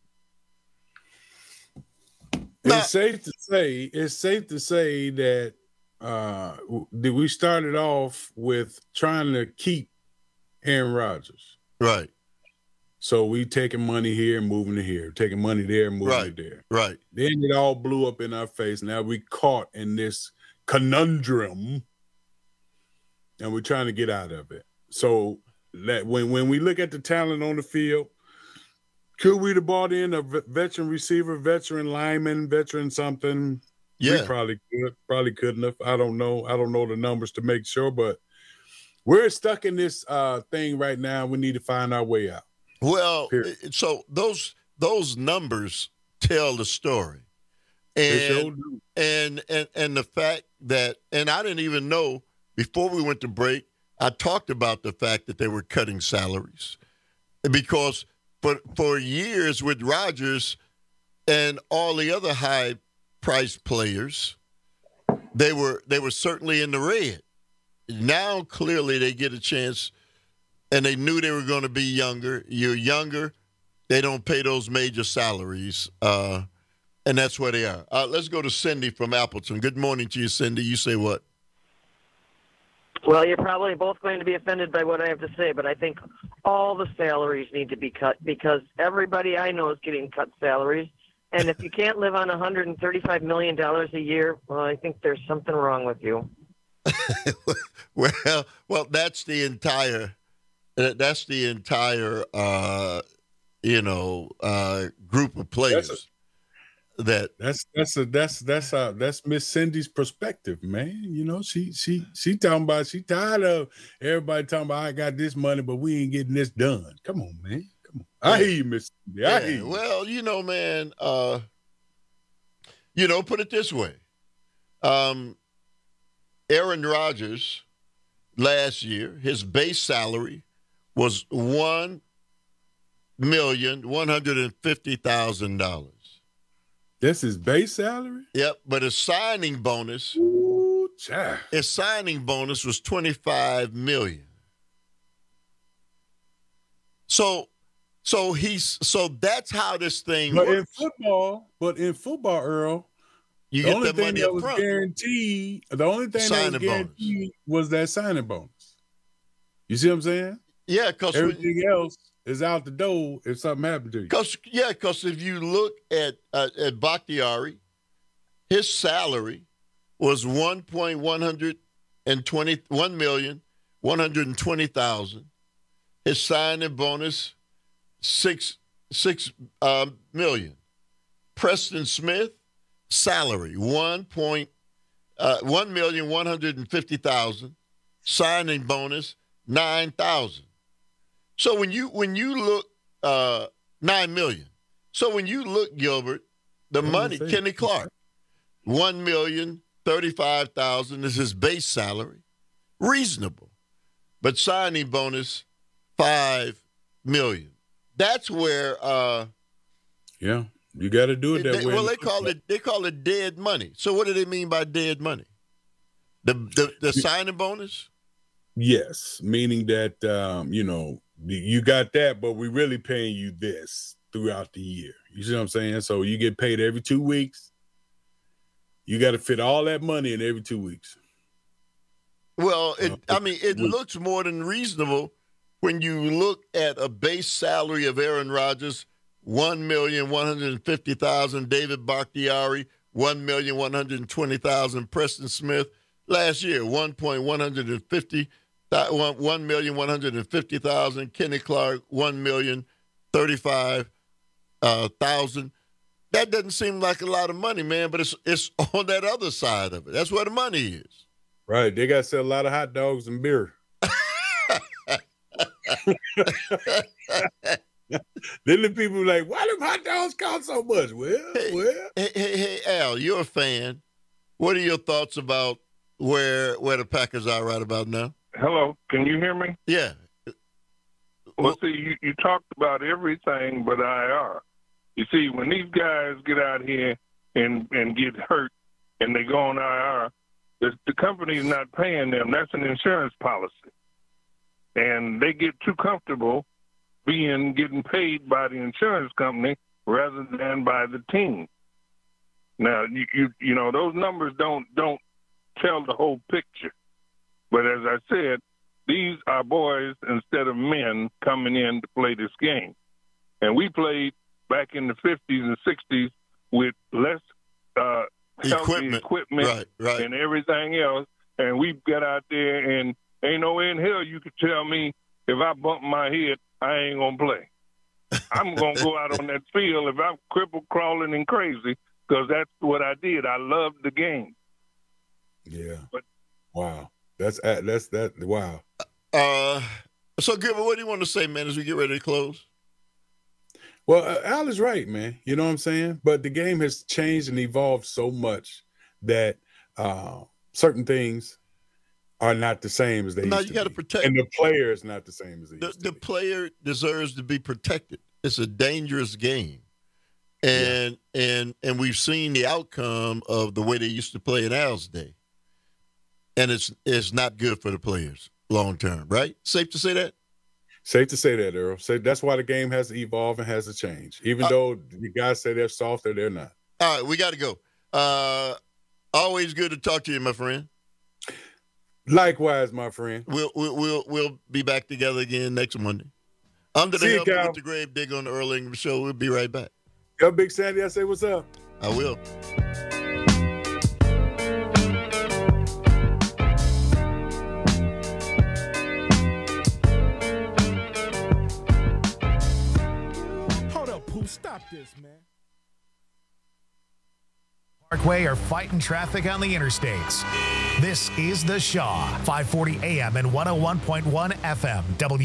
It's safe to say that we started off with trying to keep Aaron Rodgers. Right. So we taking money here and moving to here, taking money there and moving it there. Right. Then it all blew up in our face. Now we caught in this conundrum, and we're trying to get out of it. So that when we look at the talent on the field, could we have brought in a veteran receiver, veteran lineman, veteran something? Yeah. We probably couldn't have. I don't know the numbers to make sure, but we're stuck in this thing right now. We need to find our way out. Well, so those numbers tell the story, and the fact that, and I didn't even know before we went to break. I talked about the fact that they were cutting salaries because for years with Rodgers and all the other high-priced players, they were certainly in the red. Now clearly they get a chance. And they knew they were going to be younger. You're younger, they don't pay those major salaries, and that's where they are. Let's go to Cindy from Appleton. Good morning to you, Cindy. You say what? Well, you're probably both going to be offended by what I have to say, but I think all the salaries need to be cut because everybody I know is getting cut salaries. And if you can't live on $135 million a year, well, I think there's something wrong with you. Well, that's the entire group of players. That's Miss Cindy's perspective, man. You know, she talking about she tired of everybody talking about I got this money, but we ain't getting this done. Come on, man. Come on. I hear you, Miss Cindy. I hear you. Well, man, put it this way. Aaron Rodgers last year, his base salary was $1,150,000. That's his base salary? Yep, but his signing bonus, his signing bonus was $25 million. So that's how this thing works. But in football, Earl, you get the money up front. Guaranteed. The only thing that was guaranteed was that signing bonus. You see what I'm saying? Yeah, because everything else is out the door if something happened to you. Because if you look at Bakhtiari, his salary was $1,120,000. His signing bonus $6 million. Preston Smith salary $1,150,000. Signing bonus $9,000. So when you look $9 million. So when you look, Gilbert, the money, Kenny Clark, $1,035,000 is his base salary. Reasonable. But signing bonus $5 million. That's where you got to do it that way. Well, they call it dead money. So what do they mean by dead money? The signing bonus? Yes, meaning that you got that, but we're really paying you this throughout the year. You see what I'm saying? So you get paid every 2 weeks. You got to fit all that money in every 2 weeks. Well, it looks more than reasonable when you look at a base salary of Aaron Rodgers, $1,150,000. David Bakhtiari, $1,120,000. Preston Smith last year, $1,150,000. Kenny Clark, $1,035,000. That doesn't seem like a lot of money, man, but it's on that other side of it. That's where the money is. Right. They got to sell a lot of hot dogs and beer. Then the people are like, why do hot dogs cost so much? Hey, Al, you're a fan. What are your thoughts about where the Packers are right about now? Hello, can you hear me? Yeah. Well, see, you talked about everything but IR. You see, when these guys get out here and get hurt and they go on IR, the company's not paying them. That's an insurance policy. And they get too comfortable getting paid by the insurance company rather than by the team. Now, you know those numbers don't tell the whole picture. But as I said, these are boys instead of men coming in to play this game. And we played back in the 50s and 60s with less healthy equipment right. and everything else. And we got out there, and ain't no way in hell you could tell me if I bump my head, I ain't going to play. I'm going to go out on that field if I'm crippled, crawling, and crazy, because that's what I did. I loved the game. Yeah. But, wow. That's wow. So, Gilbert, what do you want to say, man, as we get ready to close? Well, Al is right, man. You know what I'm saying? But the game has changed and evolved so much that certain things are not the same as they used to be. You got to protect. And the player is not the same as they used to be. The player deserves to be protected. It's a dangerous game. And we've seen the outcome of the way they used to play in Al's day. And it's not good for the players long term, right? Safe to say that? Safe to say that, Earl. So that's why the game has to evolve and has to change. Even though the guys say they're softer, they're not. All right, we got to go. Always good to talk to you, my friend. Likewise, my friend. We'll be back together again next Monday. Under the help with the Grave Digger on the Earl English Show. We'll be right back. Yo, Big Sandy, I say what's up. I will. Stop this, man. Parkway are fighting traffic on the interstates. This is The Shaw, 540 AM and 101.1 FM,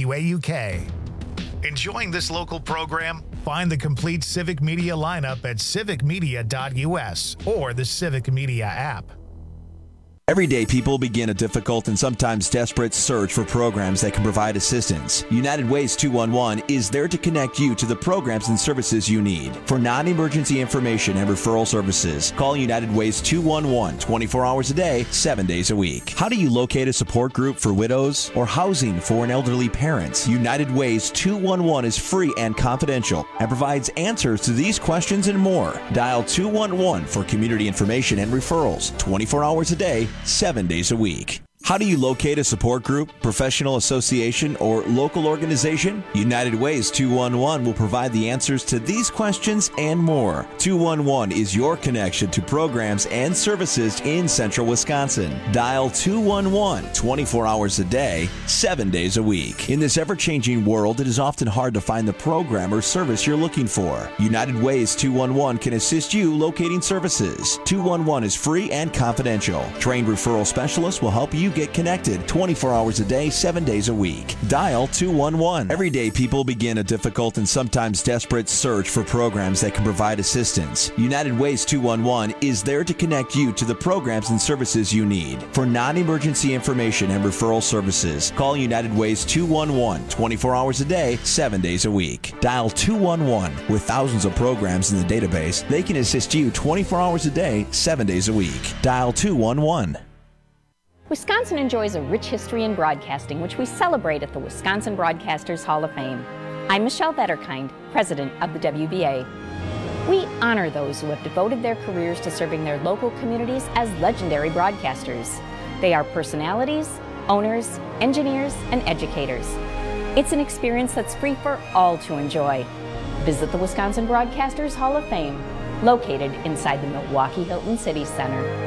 WAUK. Enjoying this local program? Find the complete Civic Media lineup at civicmedia.us or the Civic Media app. Everyday people begin a difficult and sometimes desperate search for programs that can provide assistance. United Ways 211 is there to connect you to the programs and services you need. For non-emergency information and referral services, call United Ways 211 24 hours a day, 7 days a week. How do you locate a support group for widows or housing for an elderly parent? United Ways 211 is free and confidential and provides answers to these questions and more. Dial 211 for community information and referrals 24 hours a day, 7 days a week. How do you locate a support group, professional association, or local organization? United Ways 211 will provide the answers to these questions and more. 211 is your connection to programs and services in central Wisconsin. Dial 211 24 hours a day, 7 days a week. In this ever-changing world, it is often hard to find the program or service you're looking for. United Ways 211 can assist you locating services. 211 is free and confidential. Trained referral specialists will help you get connected 24 hours a day, 7 days a week. Dial 211. Everyday people begin a difficult and sometimes desperate search for programs that can provide assistance. United Ways 211 is there to connect you to the programs and services you need. For non-emergency information and referral services, call United Ways 211 24 hours a day, 7 days a week. Dial 211. With thousands of programs in the database, they can assist you 24 hours a day, 7 days a week. Dial 211. Wisconsin enjoys a rich history in broadcasting, which we celebrate at the Wisconsin Broadcasters Hall of Fame. I'm Michelle Vetterkind, president of the WBA. We honor those who have devoted their careers to serving their local communities as legendary broadcasters. They are personalities, owners, engineers, and educators. It's an experience that's free for all to enjoy. Visit the Wisconsin Broadcasters Hall of Fame, located inside the Milwaukee Hilton City Center.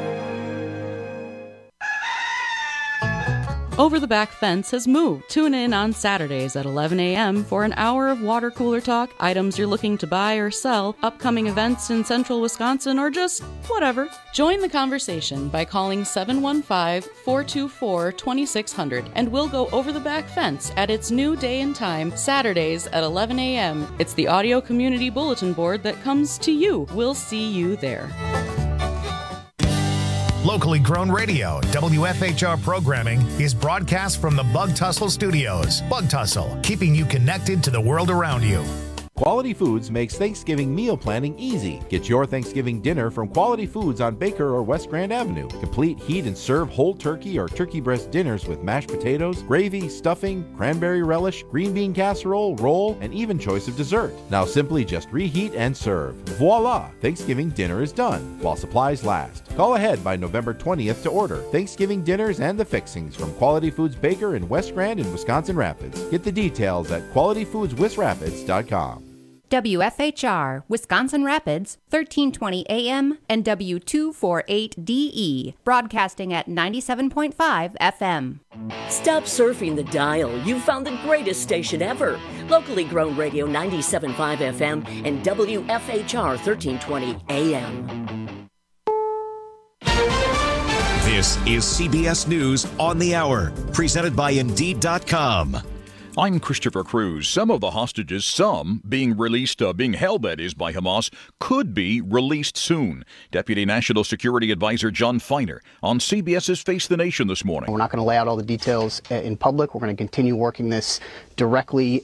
Over the Back Fence has moved. Tune in on Saturdays at 11 a.m. for an hour of water cooler talk, items you're looking to buy or sell, upcoming events in central Wisconsin, or just whatever. Join the conversation by calling 715-424-2600, and we'll go over the back fence at its new day and time, Saturdays at 11 a.m. It's the audio community bulletin board that comes to you. We'll see you there. Locally grown radio, WFHR programming is broadcast from the Bug Tussle Studios. Bug Tussle, keeping you connected to the world around you. Quality Foods makes Thanksgiving meal planning easy. Get your Thanksgiving dinner from Quality Foods on Baker or West Grand Avenue. Complete heat and serve whole turkey or turkey breast dinners with mashed potatoes, gravy, stuffing, cranberry relish, green bean casserole, roll, and even choice of dessert. Now simply just reheat and serve. Voila! Thanksgiving dinner is done while supplies last. Call ahead by November 20th to order Thanksgiving dinners and the fixings from Quality Foods Baker in West Grand and Wisconsin Rapids. Get the details at qualityfoodswisrapids.com. WFHR, Wisconsin Rapids, 1320 AM and W248DE, broadcasting at 97.5 FM. Stop surfing the dial. You've found the greatest station ever. Locally grown radio 97.5 FM and WFHR 1320 AM. This is CBS News on the Hour, presented by Indeed.com. I'm Christopher Cruz. Some of the hostages, some being released, being held, that is, by Hamas, could be released soon. Deputy National Security Advisor John Feiner on CBS's Face the Nation this morning. We're not going to lay out all the details in public. We're going to continue working this directly